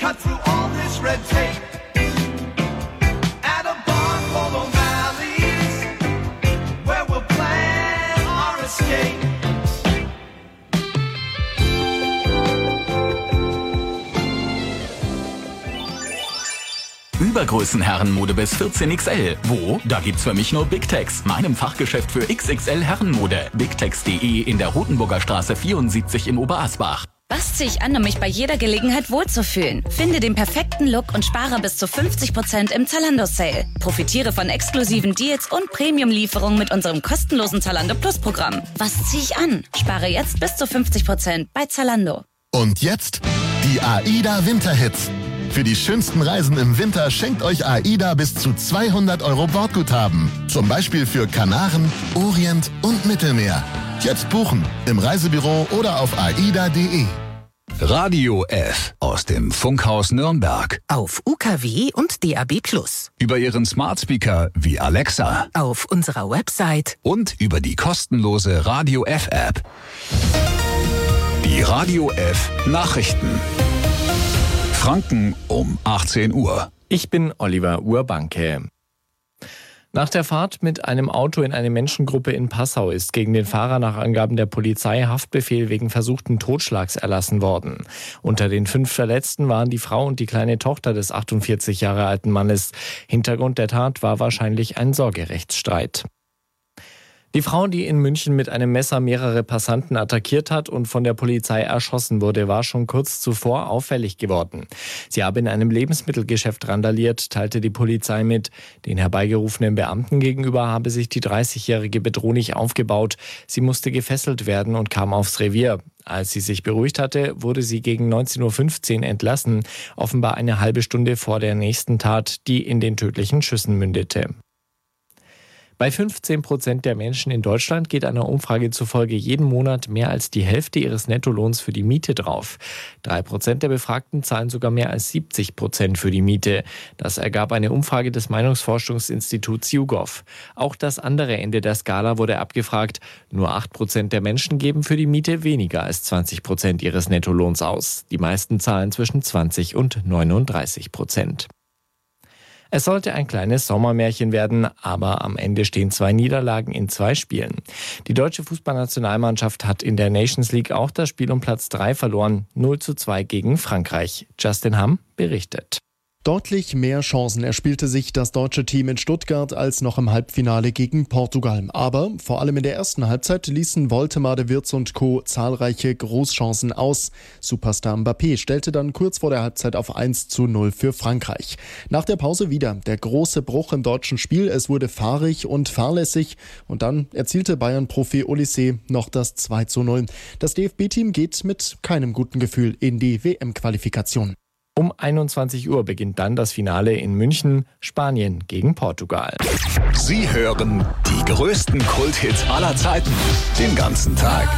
cut through all this red tape. At a bar called O'Malley's, where we'll plan our escape. Übergrößen-Herrenmode bis 14XL. Wo? Da gibt's für mich nur Big Tex, meinem Fachgeschäft für XXL Herrenmode. bigtex.de in der Rotenburger Straße 74 im Oberasbach. Was ziehe ich an, um mich bei jeder Gelegenheit wohlzufühlen? Finde den perfekten Look und spare bis zu 50% im Zalando-Sale. Profitiere von exklusiven Deals und Premium-Lieferungen mit unserem kostenlosen Zalando Plus-Programm. Was ziehe ich an? Spare jetzt bis zu 50% bei Zalando. Und jetzt die AIDA Winterhits. Für die schönsten Reisen im Winter schenkt euch AIDA bis zu 200 € Bordguthaben. Zum Beispiel für Kanaren, Orient und Mittelmeer. Jetzt buchen im Reisebüro oder auf aida.de. Radio F aus dem Funkhaus Nürnberg. Auf UKW und DAB+. Über Ihren Smart Speaker wie Alexa. Auf unserer Website. Und über die kostenlose Radio F App. Die Radio F Nachrichten. Franken um 18 Uhr. Ich bin Oliver Urbanke. Nach der Fahrt mit einem Auto in eine Menschengruppe in Passau ist gegen den Fahrer nach Angaben der Polizei Haftbefehl wegen versuchten Totschlags erlassen worden. Unter den 5 Verletzten waren die Frau und die kleine Tochter des 48 Jahre alten Mannes. Hintergrund der Tat war wahrscheinlich ein Sorgerechtsstreit. Die Frau, die in München mit einem Messer mehrere Passanten attackiert hat und von der Polizei erschossen wurde, war schon kurz zuvor auffällig geworden. Sie habe in einem Lebensmittelgeschäft randaliert, teilte die Polizei mit. Den herbeigerufenen Beamten gegenüber habe sich die 30-Jährige bedrohlich aufgebaut. Sie musste gefesselt werden und kam aufs Revier. Als sie sich beruhigt hatte, wurde sie gegen 19.15 Uhr entlassen, offenbar eine halbe Stunde vor der nächsten Tat, die in den tödlichen Schüssen mündete. Bei 15% der Menschen in Deutschland geht einer Umfrage zufolge jeden Monat mehr als die Hälfte ihres Nettolohns für die Miete drauf. 3% der Befragten zahlen sogar mehr als 70% für die Miete. Das ergab eine Umfrage des Meinungsforschungsinstituts YouGov. Auch das andere Ende der Skala wurde abgefragt. Nur 8% der Menschen geben für die Miete weniger als 20% ihres Nettolohns aus. Die meisten zahlen zwischen 20 und 39%. Es sollte ein kleines Sommermärchen werden, aber am Ende stehen 2 Niederlagen in 2 Spielen. Die deutsche Fußballnationalmannschaft hat in der Nations League auch das Spiel um Platz 3 verloren, 0:2 gegen Frankreich. Justin Hamm berichtet. Deutlich mehr Chancen erspielte sich das deutsche Team in Stuttgart als noch im Halbfinale gegen Portugal. Aber vor allem in der ersten Halbzeit ließen Woltemade, Wirtz und Co. zahlreiche Großchancen aus. Superstar Mbappé stellte dann kurz vor der Halbzeit auf 1:0 für Frankreich. Nach der Pause wieder der große Bruch im deutschen Spiel. Es wurde fahrig und fahrlässig. Und dann erzielte Bayern-Profi Olise noch das 2:0. Das DFB-Team geht mit keinem guten Gefühl in die WM-Qualifikation. Um 21 Uhr beginnt dann das Finale in München, Spanien gegen Portugal. Sie hören die größten Kulthits aller Zeiten den ganzen Tag.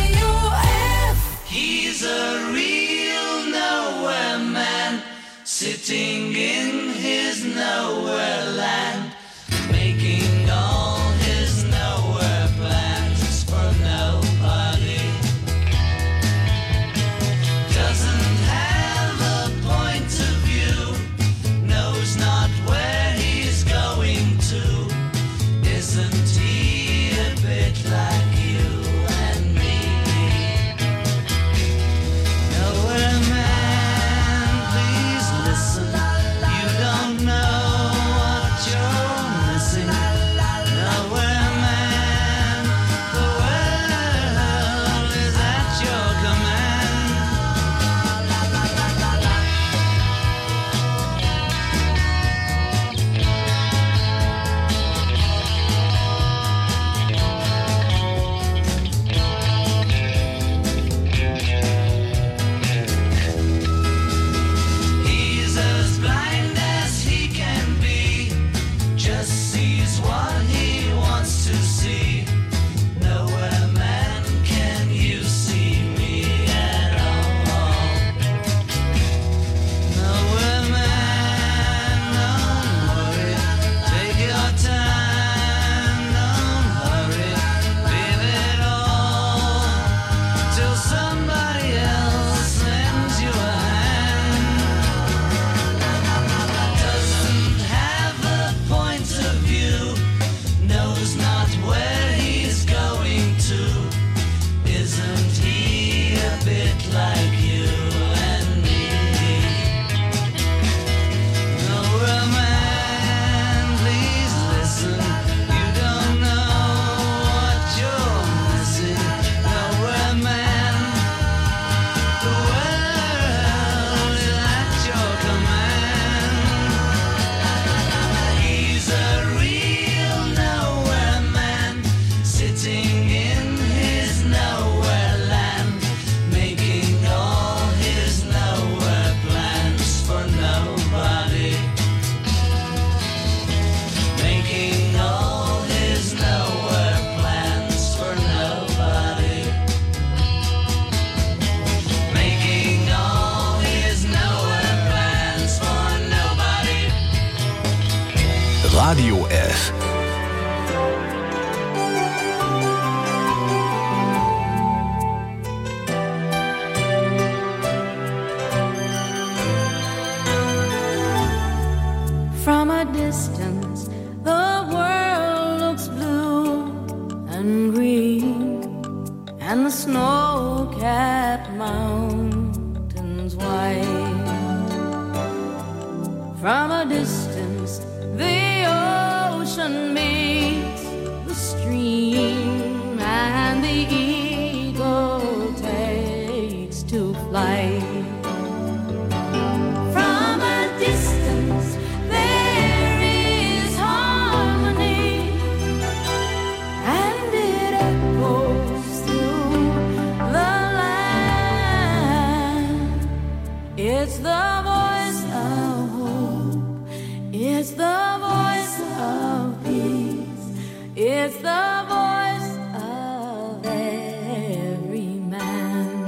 He's a real nowhere man, sitting in his nowhere land, making all his nowhere plans for nobody. Doesn't have a point of view, knows not where he's going to. Isn't he a bit like you and me? Nowhere man, please listen. You don't know what Radio F. From a distance, the world looks blue and green, and the snow-capped mountains white. From a distance, the ocean meets the stream, and the eagle takes to flight. From a distance, there is harmony, and it echoes through the land. It's the voice of hope, it's the voice of peace, it's the voice of every man.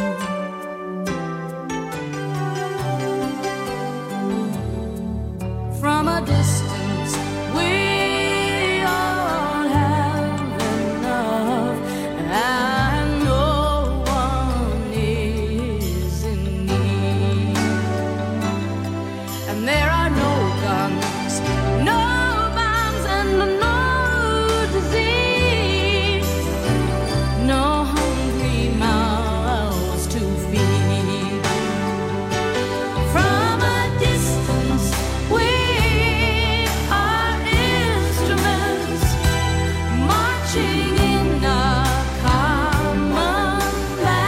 From a distance, we all have enough, and no one is in need. And there are no guns, no bombs, and no disease, no hungry mouths to feed. From a distance, we are instruments marching in a common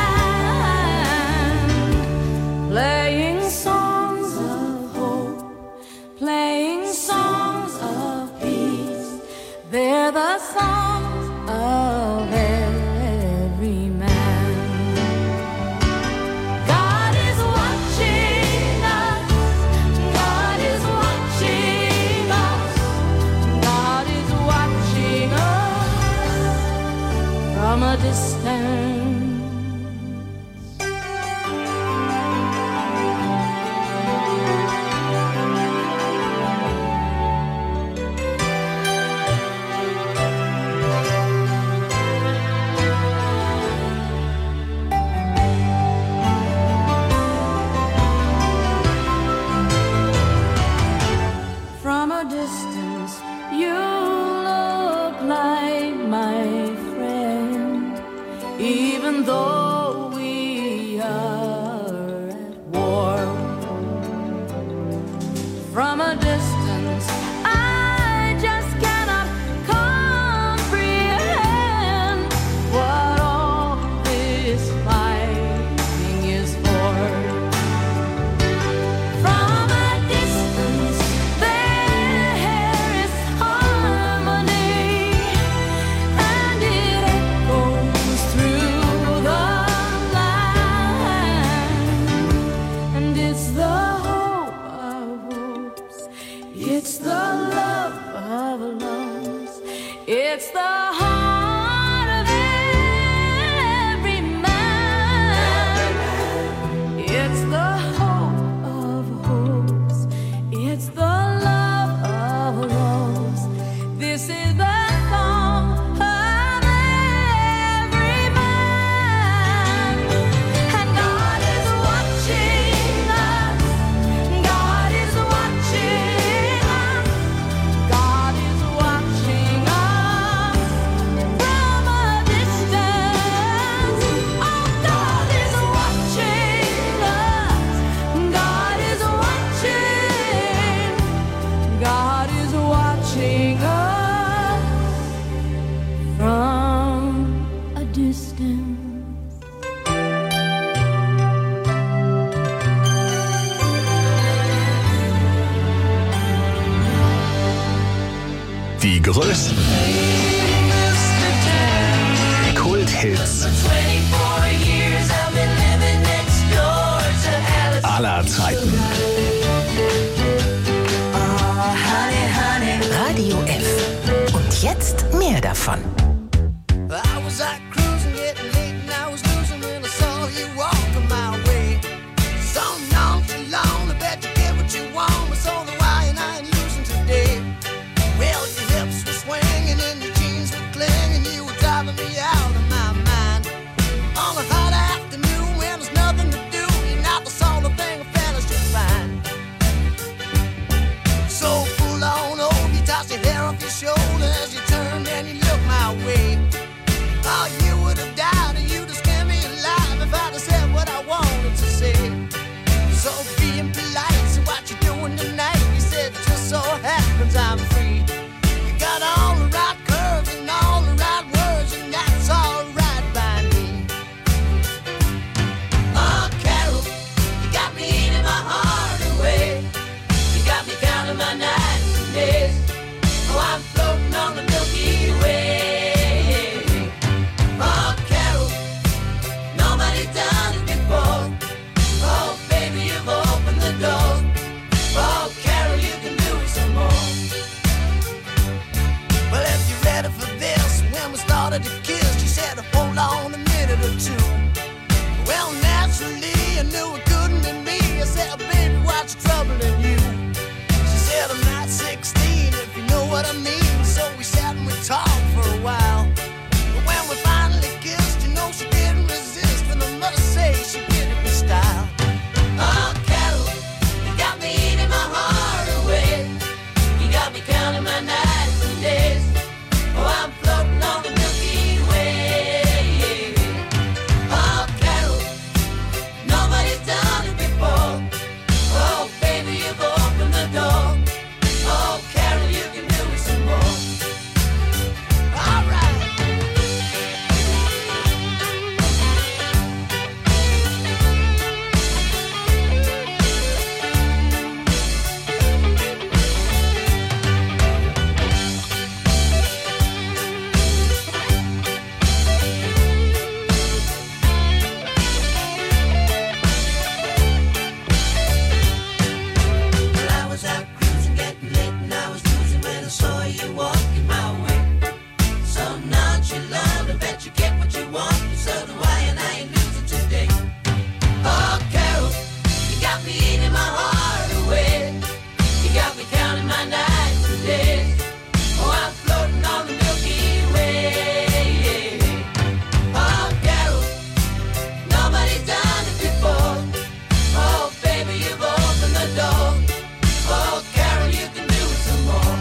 land, playing songs of hope, playing songs of peace. They're the songs of every man. God is watching us, God is watching us, God is watching us from a distance. From a distance, you look like my friend, even though we are at war. From a distance, I just cannot comprehend what all this fighting is for. From a distance, there is harmony, and it echoes through the land. And it's the hope of hopes, it's the love of loves, it's the heart of every man. It's the hope of hopes, it's the love of loves. This is the song of every man. And God is watching us, God is watching us, God is watching us from a distance. Oh, God is watching us, God is watching, God is watching us from a distance. Die größten Kulthits 24 years I've been living next door to Alice. aller Zeiten. Oh, honey, honey. Radio F. Und jetzt mehr davon. I was out cruising, getting late, and I was losing when I saw you walking my way. So long, too long, I bet you get what you want. But so do I, and I ain't losing today. Well, got me eating my heart away. You got me counting my nights and days. Oh, I'm floating on the Milky Way. Oh, Carol, nobody's done it before. Oh, baby, you've opened the door. Oh, Carol, you can do it some more.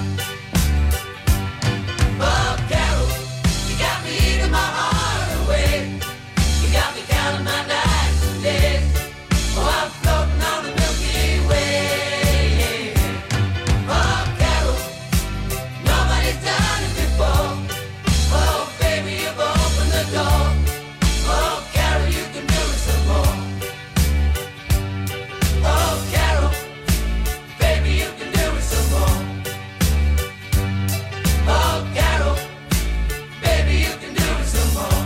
Oh, Carol, you got me eating my heart away. You got me counting my nights and days. Oh, I'm floating on the Milky Way. Oh, Carol, nobody's done it before. Oh, baby, you've opened the door. Oh, Carol, you can do it some more. Oh, Carol, baby, you can do it some more. Oh, Carol, baby, you can do it some more.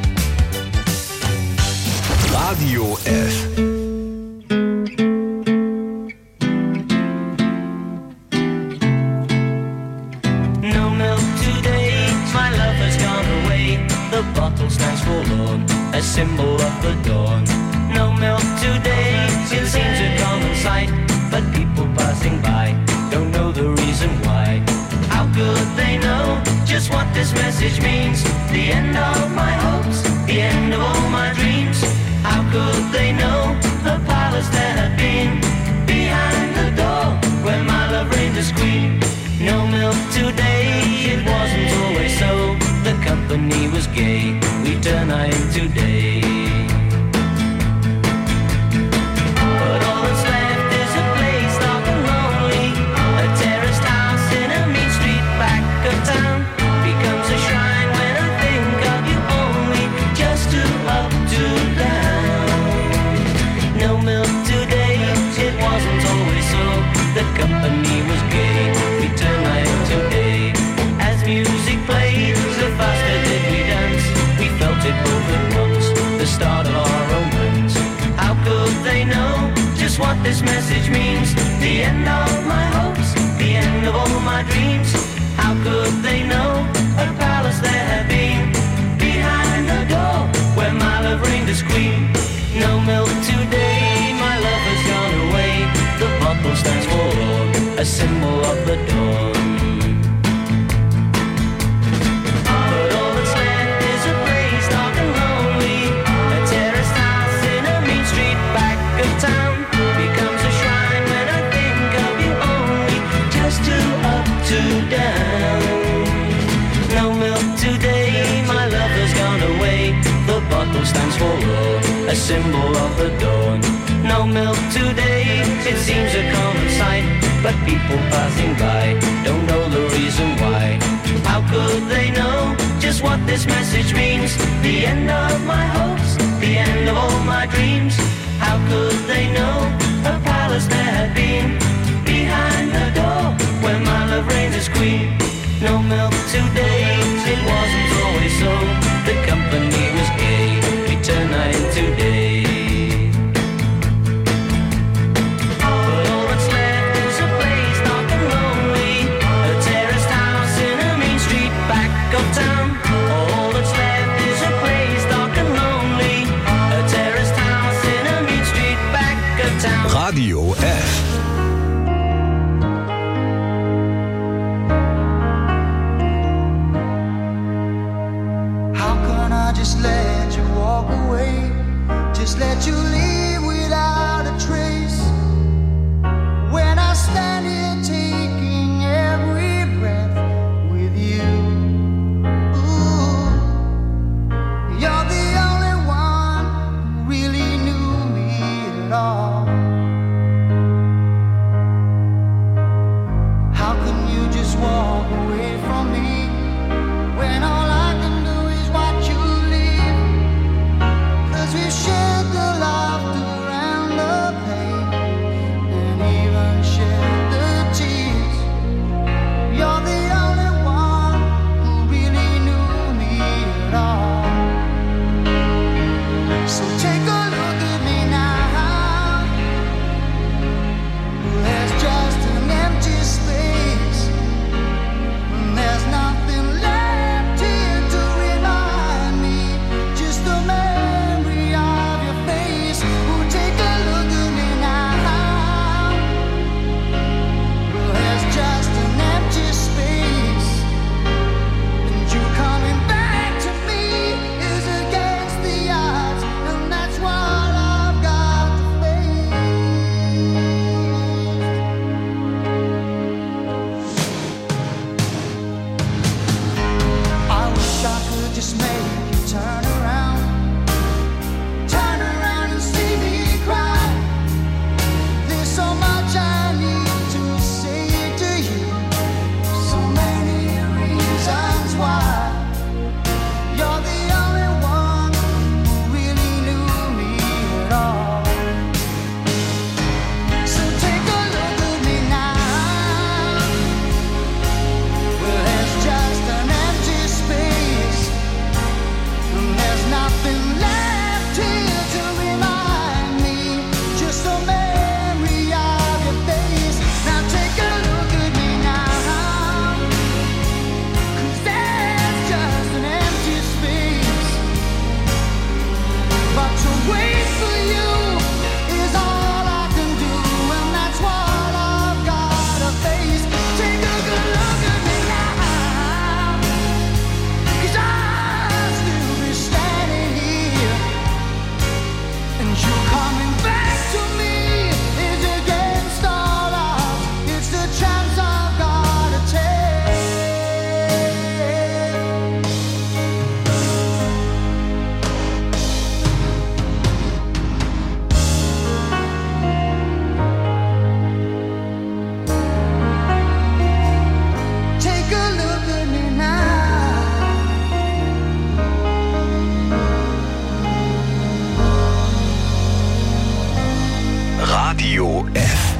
Radio F. No milk today, my love has gone away. The bottle stands forlorn, a symbol of the dawn. No milk today, it seems a common sight, but people passing by don't know the reason why. How could they know just what this message means? The end of my hopes, the end of all my dreams. How could they know the palace that had been behind the door where my love reigned as queen? No milk today, it wasn't always so. The company was gay, we turn night into day. But all that's left is a place dark and lonely. A terraced house in a mean street back of town becomes a shrine when I think of you only. Just to up, to down. No milk today, it wasn't always so. The company was gay, we turn night into day. As music played, the faster did we dance. We felt it both at once, the start of our romance. How could they know just what this message means? The end of my hopes, the end of all my dreams. How could they know a palace there had been behind the door where my love reigned as queen? No milk today, my love has gone away. The bottle stands forlorn, a symbol of the dawn. But all that's left is a place dark and lonely. A terraced house in a mean street back of town becomes a shrine when I think of you only. Just to up, to down. No milk today, my love has gone away. The bottle stands forlorn, a symbol of the dawn. No milk today, it seems a common sight, but people passing by don't know the reason why. How could they know just what this message means? The end of my hopes, the end of all my dreams. How could they know a palace there had been behind the door where my love reigns as queen? No milk today, it wasn't always so. The company was gay, we turned night into day. But all that's left is a place dark and lonely. A terraced house in a mean street back of town. All that's left is a place dark and lonely. A terraced house in a mean street back of town. Radio F. How can I just let you walk away? Just let you leave without a trace. When I stand here taking every breath with you. Ooh, you're the only one who really knew me at all. Radio F.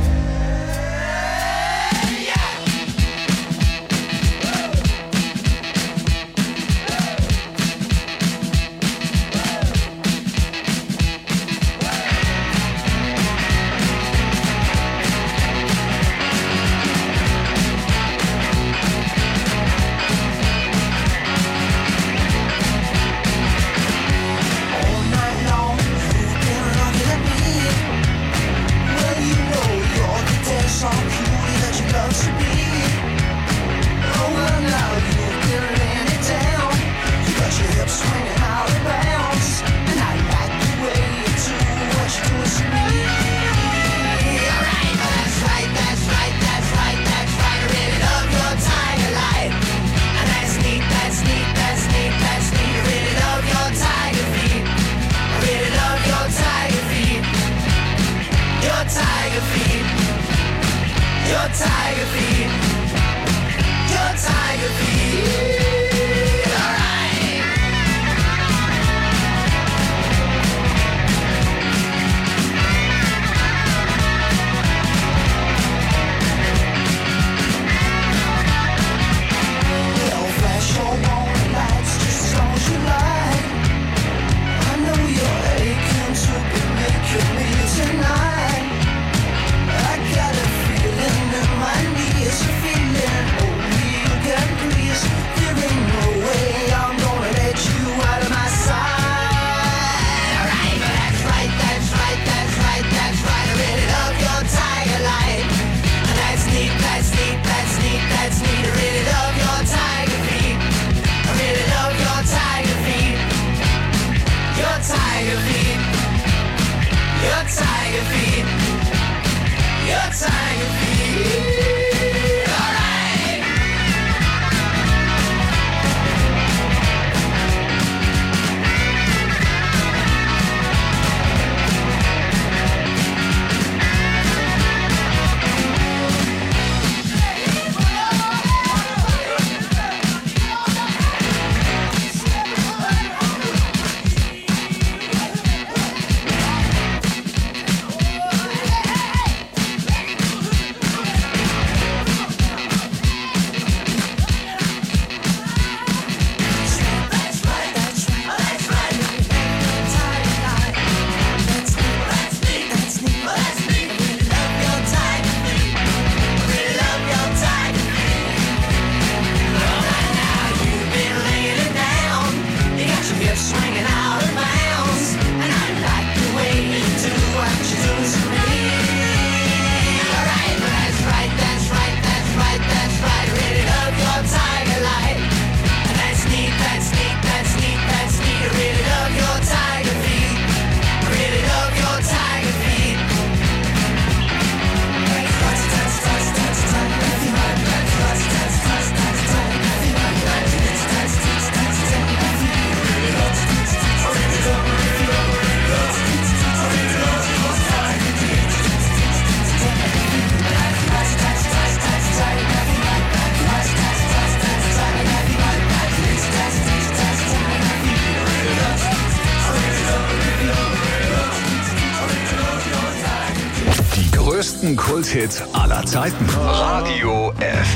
Kulthits aller Zeiten. Radio F.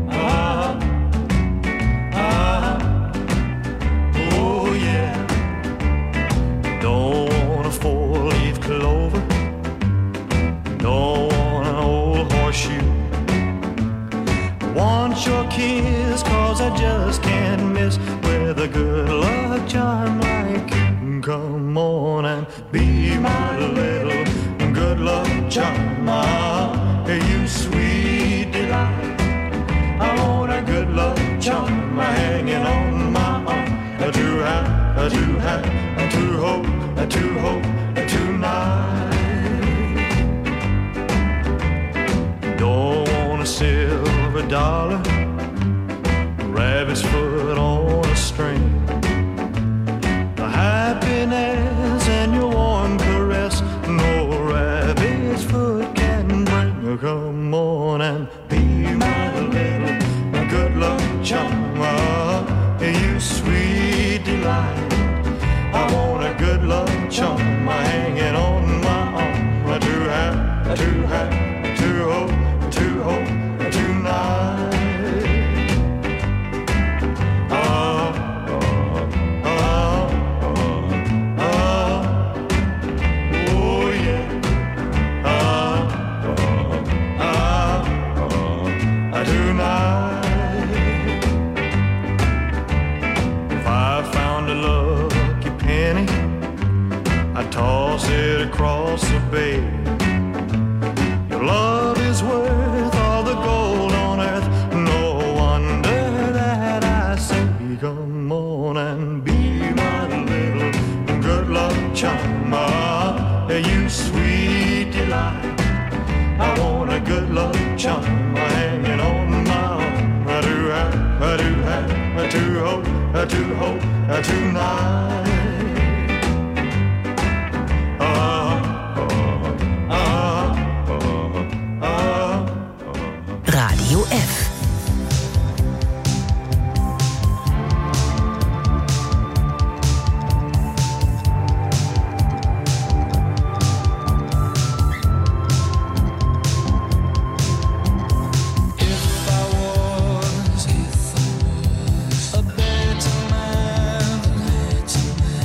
Oh yeah. Don't want a four-leaf clover. Don't want an old horseshoe. Want your kiss, 'cause I just can't miss with a good luck charm like you. Come on and be my little good luck charm. You sweet delight. I want a good luck charm hanging on my arm. To have, to hope tonight. Don't want a silver dollar, rabbit's foot on a string. The happiness and your warm caress, no rabbit's foot can bring. Come on and be my little good luck charm. You sweet delight. I want a good luck charm hanging on my arm. To Toss it across the bay. Your love is worth all the gold on earth. No wonder that I say, come on and be my little good luck charm. You sweet delight, I want a good luck charm hanging on my arm. I do have to hope tonight. Radio F. A better man,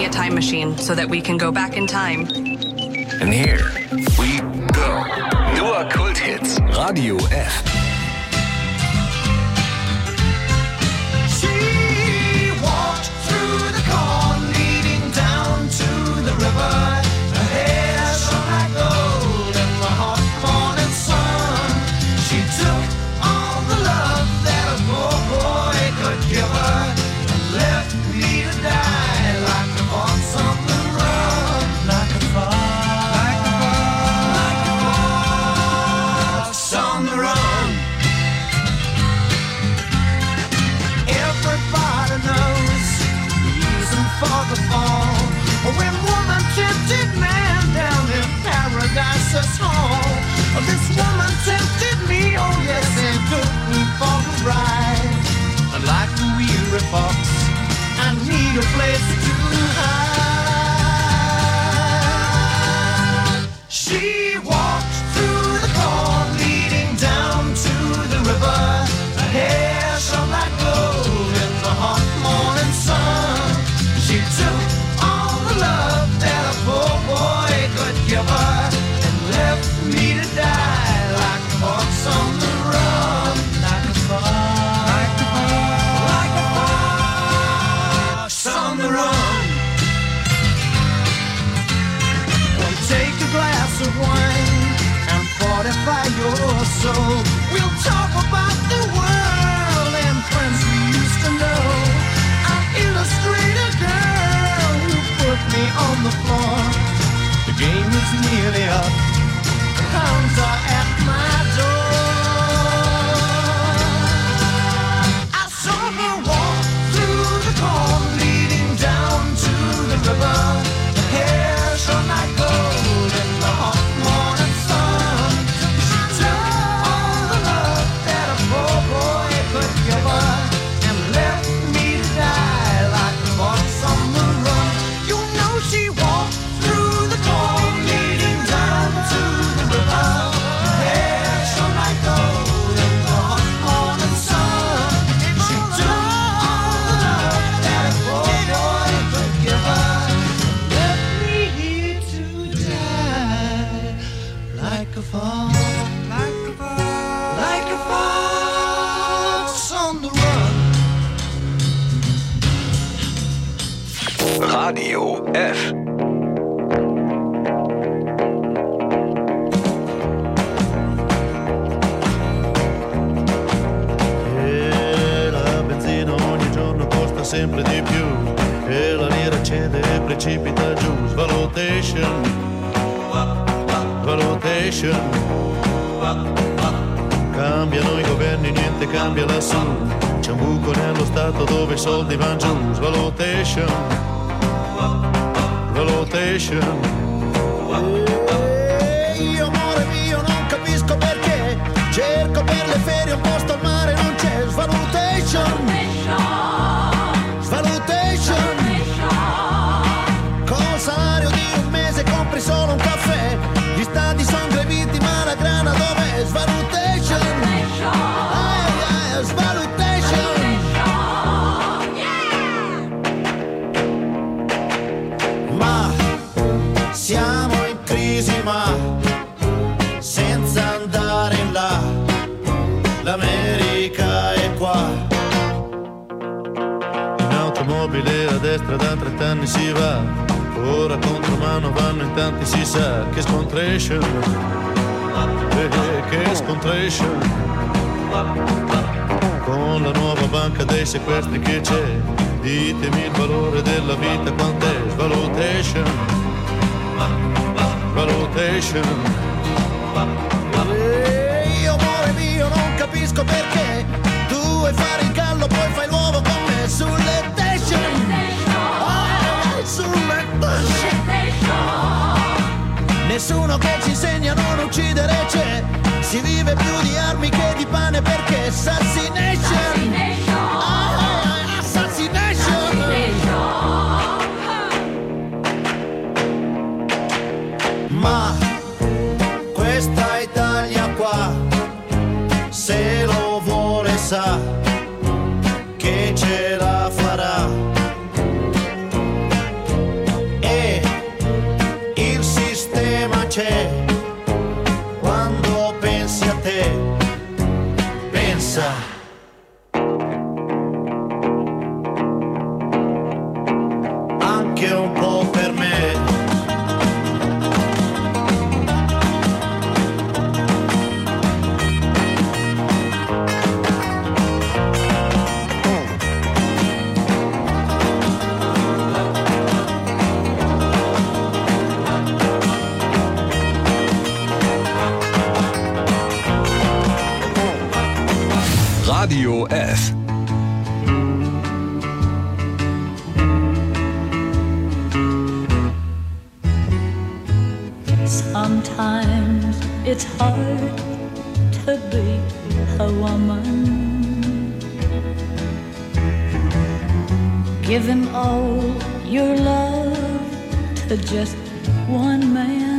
a time machine so that we can go back in time. And here we go. Nur Kulthits. Radio F. She walked through the corn leading down to the river. Her hair shone like gold in the hot morning sun. She took all the love that a poor boy could give her and left me to die like a fox on the run. Like a fox on the run. Everybody knows the reason for the fall. When woman tempted man down in Paradise's hall. This woman tempted me, oh yes, and took me for a ride. And like a weary fox, I need a place to hide. She walked through the corn leading down to the river. Her hair shone like gold in the hot morning sun. She took all the love that a poor boy could give her and left me to die like a fox on the run. Like a fox, like a fox on the run. Well, take a glass of wine and fortify your soul. We'll talk about the world and friends we used to know. I'll illustrate a girl who put me on the floor. The game is nearly up. The hounds are at my door. I saw her walk through the corn leading down to the river. Her hair shone like gold in the hot morning sun. She took all the love that a poor boy could give her and left me to die like a fox on the run. You know she walked through the corn leading down to the river. Her hair shone like gold in the hot morning sun. She took all the love that a poor boy could give her and left me here to die like a fox, like a fox, like a fox on the run. Radio F. E la benzina ogni giorno costa sempre di più e la lira cede e precipita giù. Svalutation, valutation. Cambiano i governi, niente cambia lassù. C'è un buco nello stato dove i soldi vanno giù. Svalutation, valutation. Io amore mio non capisco perché cerco per le ferie un posto al mare non c'è. Svalutation, svalutation. Col salario di un mese compri solo un caffè. Gli stati sono greviti ma la grana dov'è? Svalutation, svalutation. Ma siamo in crisi ma senza andare in là, l'America è qua. In automobile a destra da 30 anni si va, ora contromano vanno in tanti, si sa che scontration, che scontration. Con la nuova banca dei sequestri che c'è, ditemi il valore della vita quant'è. Valutation, valutation. Io amore mio non capisco perché tu vuoi fare il gallo poi fai l'uovo con me sulle station. Sulle station. Nessuno che ci insegna a non uccidere c'è. Si vive più di armi che di pane perché assassination. Assassination. Ma questa Italia qua, se lo vuole sa che ce la farà. anche un po' per me. Radio F. Sometimes it's hard to be a woman. Giving all your love to just one man.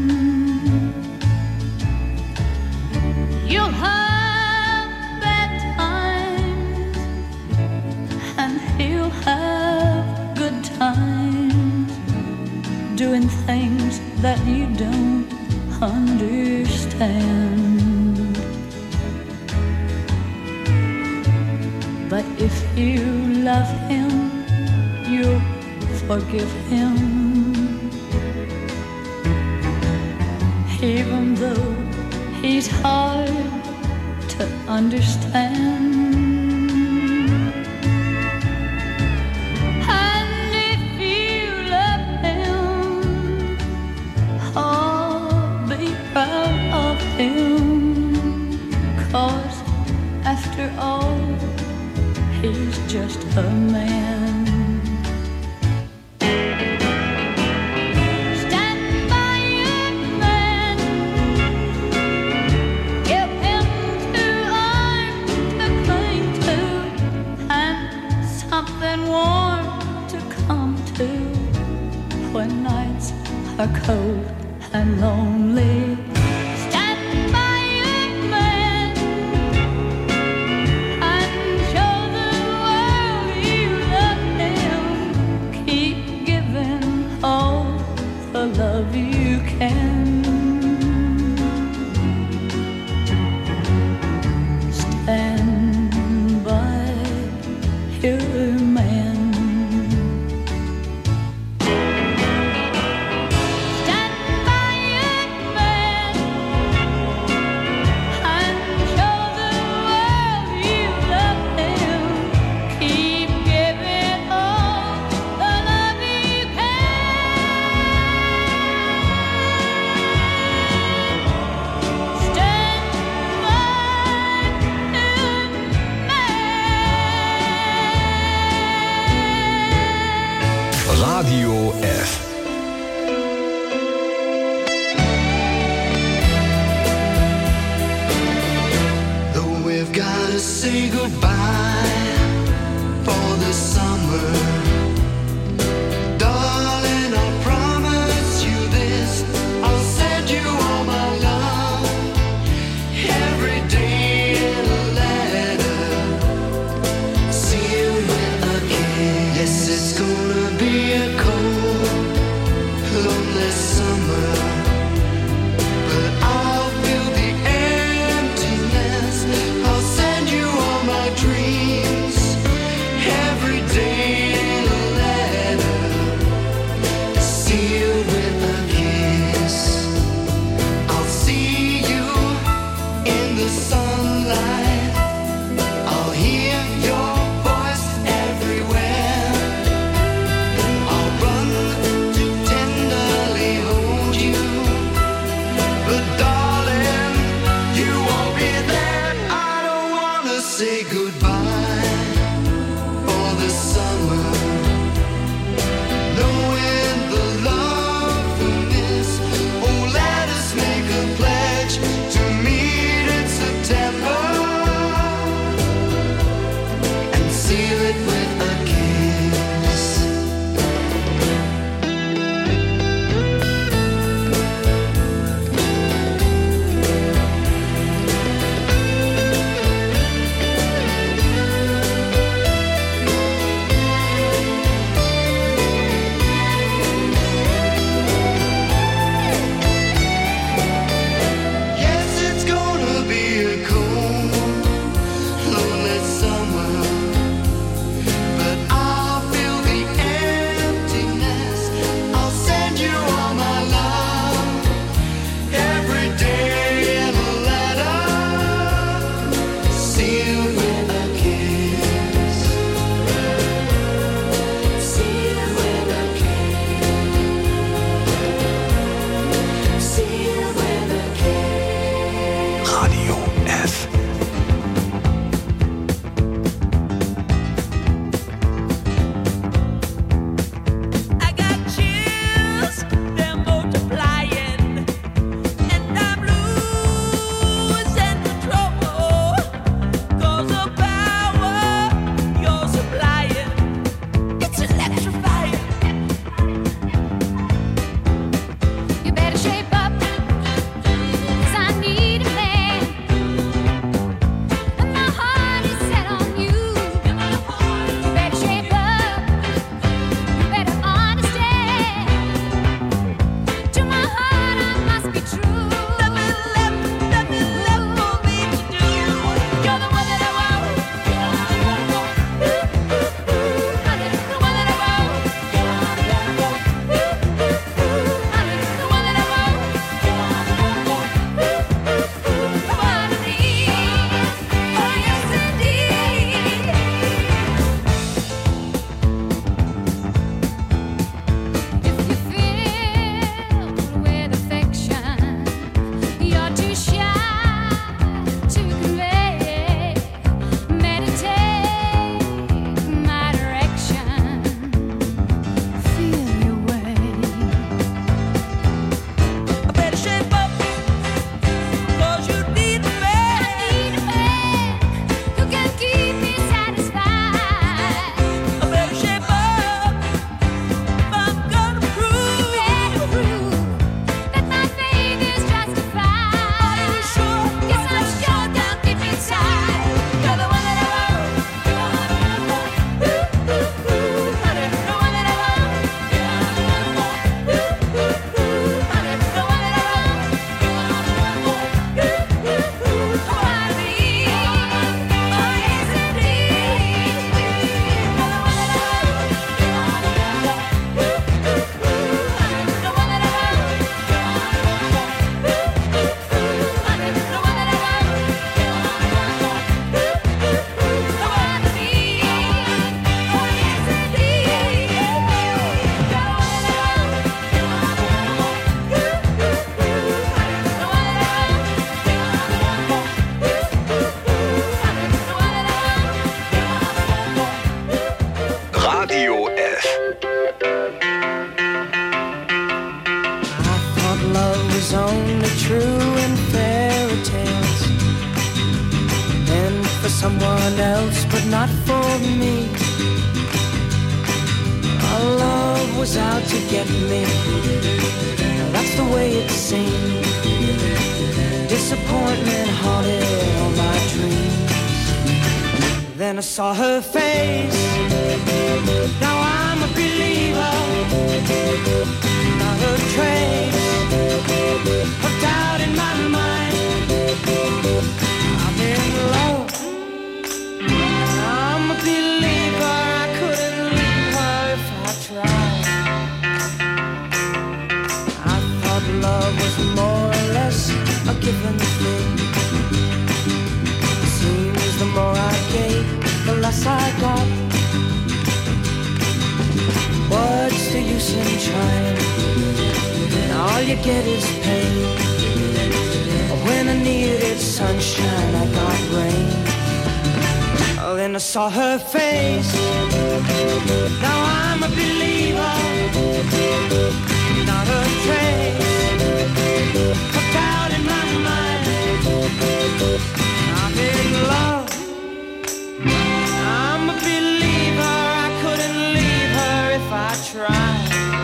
You'll have bad times and he'll have good times, doing things that you don't understand. But if you love him, you'll forgive him, even though he's hard to understand. And if you love him, oh, be proud of him, 'cause after all, he's just a man. When nights are cold and lonely, stand by your man and show the world you love him. Keep giving all the love you can. Stand by your man. Radio F. I thought love was only true in fairy tales, and for someone else, but not for me. Our love was out to get me. That's the way it seemed. Disappointment haunted all my dreams. Then I saw her face. Now I'm a believer. Not a trace of doubt in my mind. I'm in love. I'm a believer. I couldn't leave her if I tried. I thought love was more or less a given thing. Seems the more I gave, the less I got. What's the use in trying? All you get is pain. When I needed sunshine, I got rain. Oh, then I saw her face. Now I'm a believer. Not a trace of doubt in my mind. I'm in love. I'm a believer. I couldn't leave her if I tried.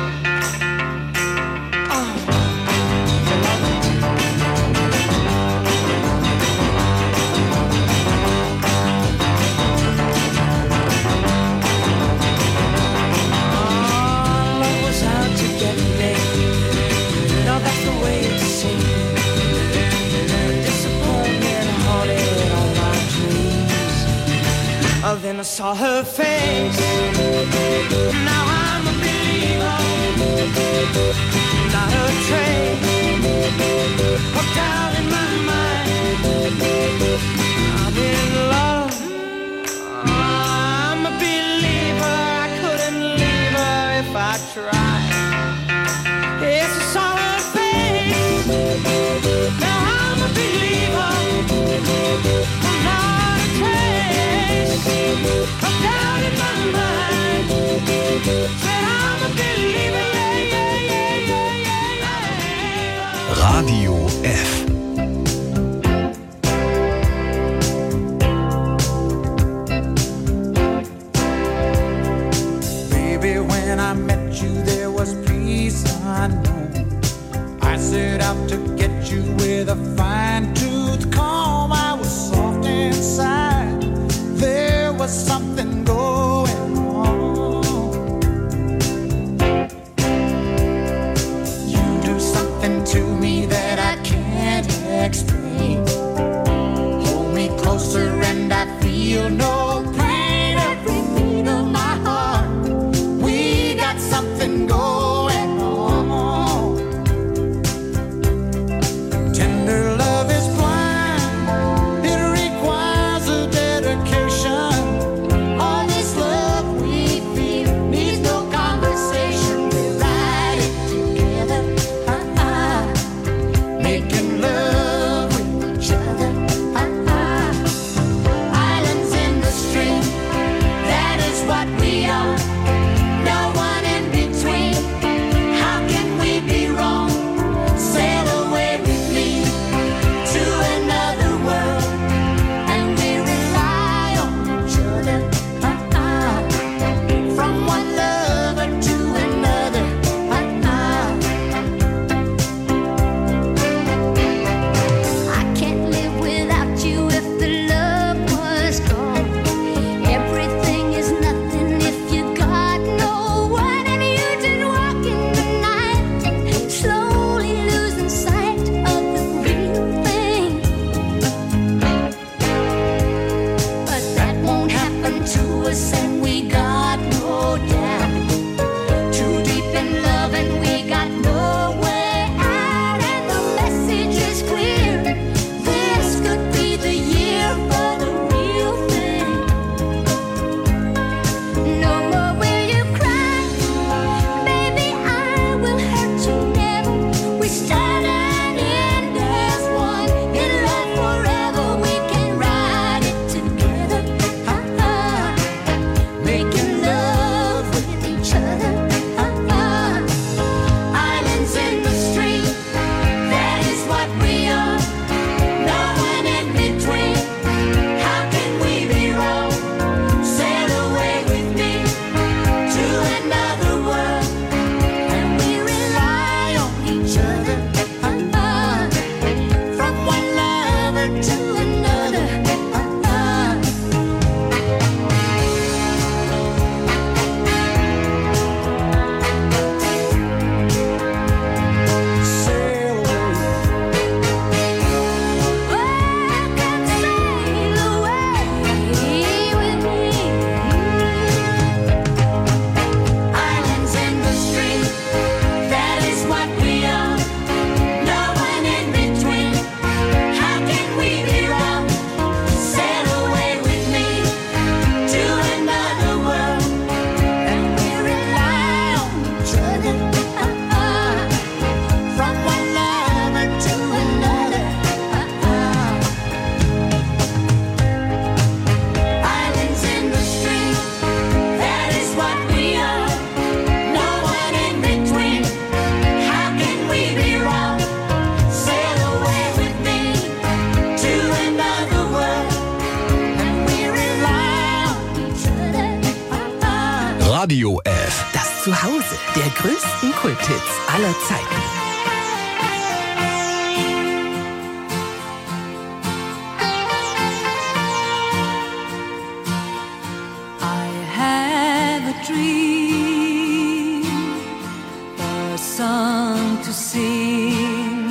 Oh, then I saw her face. Now I'm a believer. Not a trace of doubt in my mind. I'm in love. I'm a believer. I couldn't leave her if I tried. Yes, I saw her face. Now I'm a believer. Not a trace of doubt in my mind. Said I'm a believer, yeah, yeah, yeah, yeah. Radio F. Baby, when I met you, there was peace unknown. I set out to get you with a fine-tooth comb. I was soft inside. There was something going on. You do something to me that I can't explain. Hold me closer and I feel no pain. Every beat of my heart, we got something going on. Tender love is blind. It requires a dedication. Radio F. Das Zuhause der größten Kulthits aller Zeiten. I have a dream, a song to sing,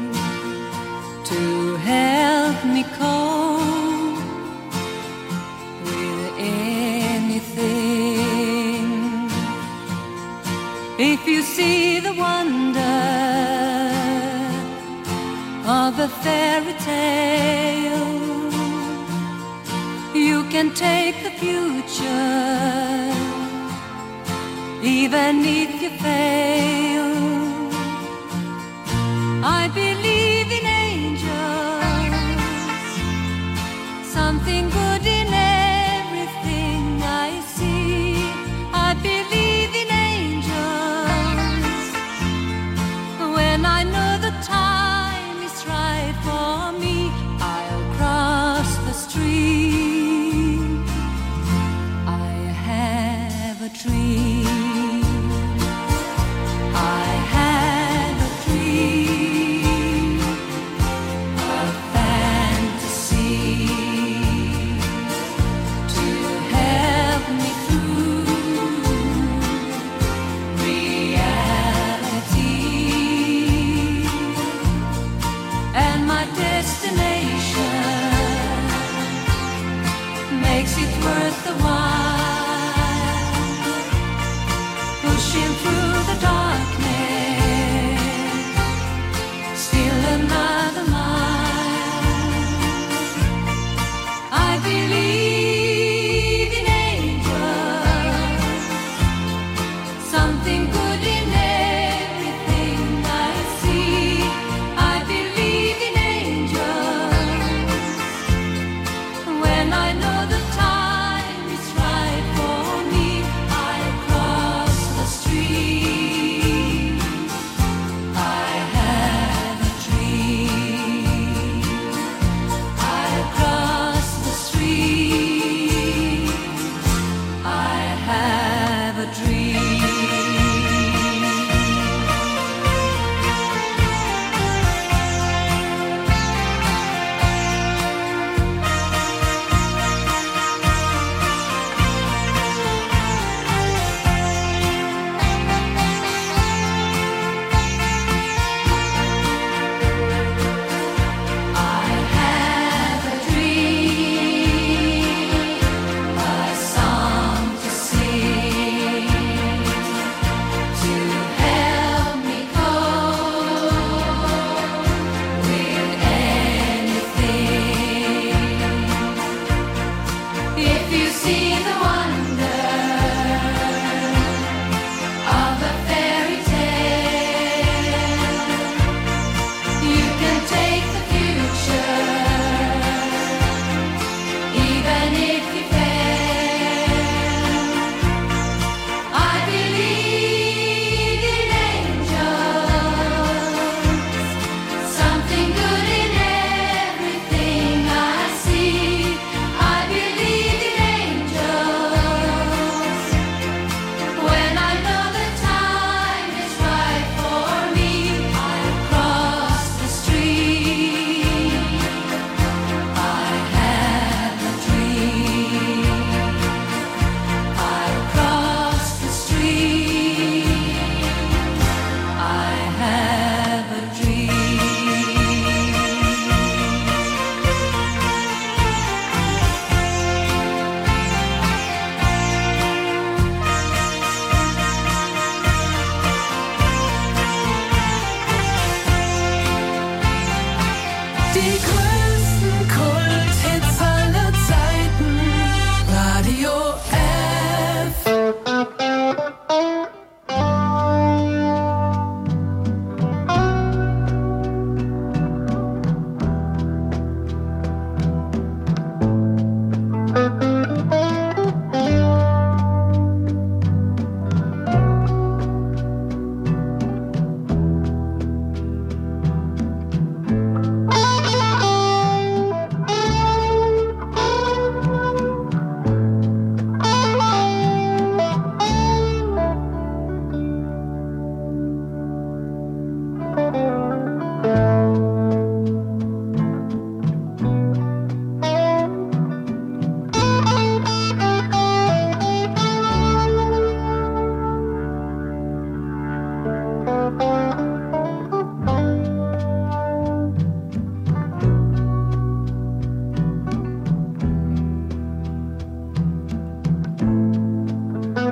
to help me cope with anything. If you see the wonder of a fairy tale, you can take the future, even if you fail. I believe in angels, something good in everything I see. I believe in angels, when I know the time is right for me, I'll cross the street. I have a dream. I have a dream, a fantasy to help me through reality, and my destination makes it worth the while.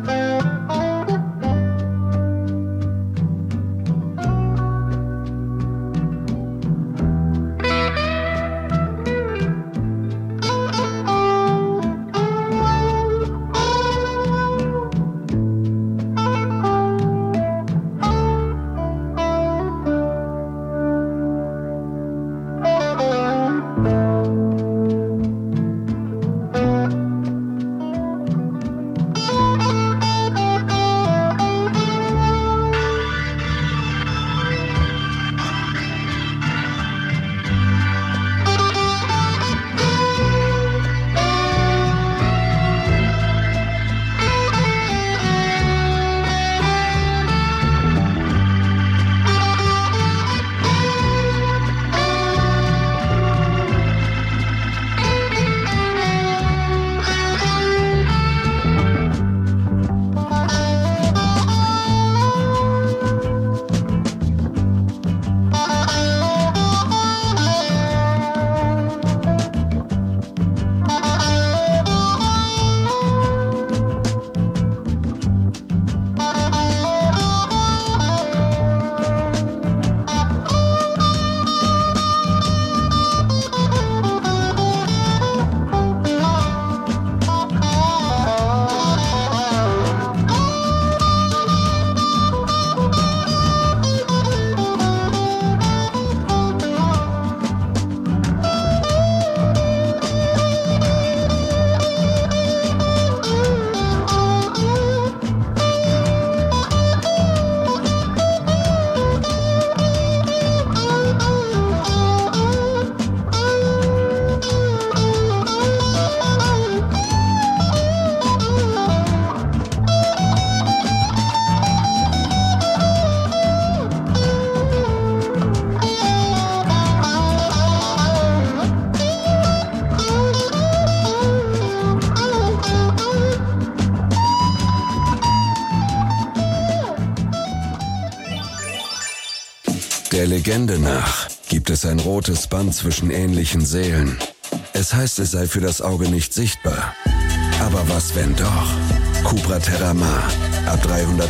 Der Legende nach gibt es ein rotes Band zwischen ähnlichen Seelen. Es heißt, es sei für das Auge nicht sichtbar. Aber was, wenn doch? Cupra Terramar. Ab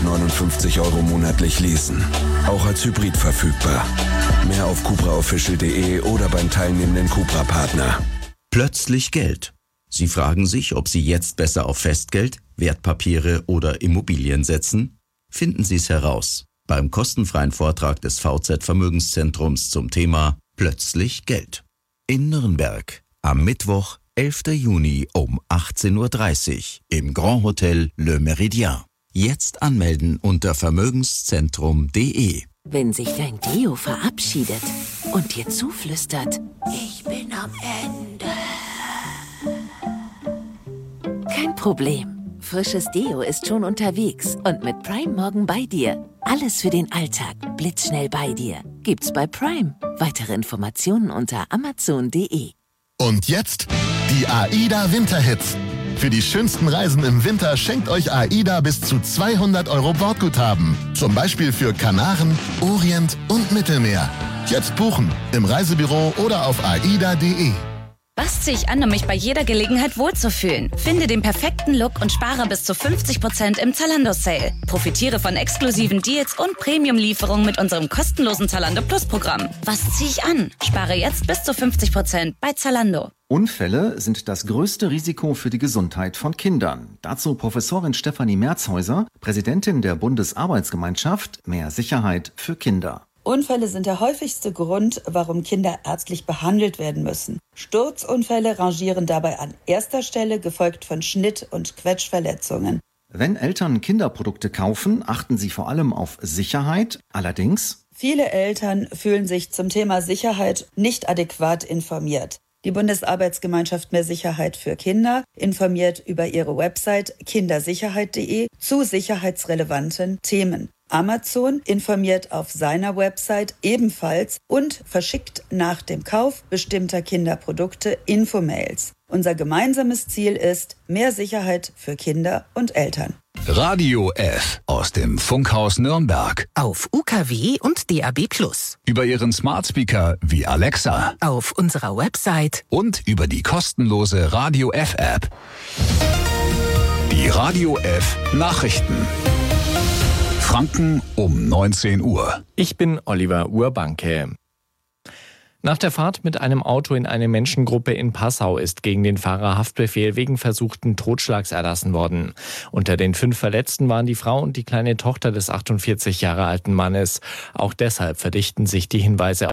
359 € monatlich leasen. Auch als Hybrid verfügbar. Mehr auf cupraofficial.de oder beim teilnehmenden Cupra-Partner. Plötzlich Geld. Sie fragen sich, ob Sie jetzt besser auf Festgeld, Wertpapiere oder Immobilien setzen? Finden Sie es heraus beim kostenfreien Vortrag des VZ Vermögenszentrums zum Thema Plötzlich Geld. In Nürnberg am Mittwoch, 11. Juni um 18:30 Uhr im Grand Hotel Le Méridien. Jetzt anmelden unter vermögenszentrum.de. Wenn sich dein Deo verabschiedet und dir zuflüstert, ich bin am Ende. Kein Problem. Frisches Deo ist schon unterwegs und mit Prime morgen bei dir. Alles für den Alltag, blitzschnell bei dir. Gibt's bei Prime. Weitere Informationen unter amazon.de. Und jetzt die AIDA Winterhits. Für die schönsten Reisen im Winter schenkt euch AIDA bis zu 200 € Bordguthaben. Zum Beispiel für Kanaren, Orient und Mittelmeer. Jetzt buchen im Reisebüro oder auf aida.de. Was ziehe ich an, um mich bei jeder Gelegenheit wohlzufühlen? Finde den perfekten Look und spare bis zu 50% im Zalando-Sale. Profitiere von exklusiven Deals und Premium-Lieferungen mit unserem kostenlosen Zalando Plus-Programm. Was ziehe ich an? Spare jetzt bis zu 50% bei Zalando. Unfälle sind das größte Risiko für die Gesundheit von Kindern. Dazu Professorin Stefanie Merzhäuser, Präsidentin der Bundesarbeitsgemeinschaft Mehr Sicherheit für Kinder. Unfälle sind der häufigste Grund, warum Kinder ärztlich behandelt werden müssen. Sturzunfälle rangieren dabei an erster Stelle, gefolgt von Schnitt- und Quetschverletzungen. Wenn Eltern Kinderprodukte kaufen, achten sie vor allem auf Sicherheit. Allerdings: viele Eltern fühlen sich zum Thema Sicherheit nicht adäquat informiert. Die Bundesarbeitsgemeinschaft Mehr Sicherheit für Kinder informiert über ihre Website kindersicherheit.de zu sicherheitsrelevanten Themen. Amazon informiert auf seiner Website ebenfalls und verschickt nach dem Kauf bestimmter Kinderprodukte Infomails. Unser gemeinsames Ziel ist mehr Sicherheit für Kinder und Eltern. Radio F aus dem Funkhaus Nürnberg. Auf UKW und DAB+. Über Ihren Smartspeaker wie Alexa. Auf unserer Website. Und über die kostenlose Radio F App. Die Radio F Nachrichten. Franken um 19 Uhr. Ich bin Oliver Urbanke. Nach der Fahrt mit einem Auto in eine Menschengruppe in Passau ist gegen den Fahrer Haftbefehl wegen versuchten Totschlags erlassen worden. Unter den 5 Verletzten waren die Frau und die kleine Tochter des 48 Jahre alten Mannes. Auch deshalb verdichten sich die Hinweise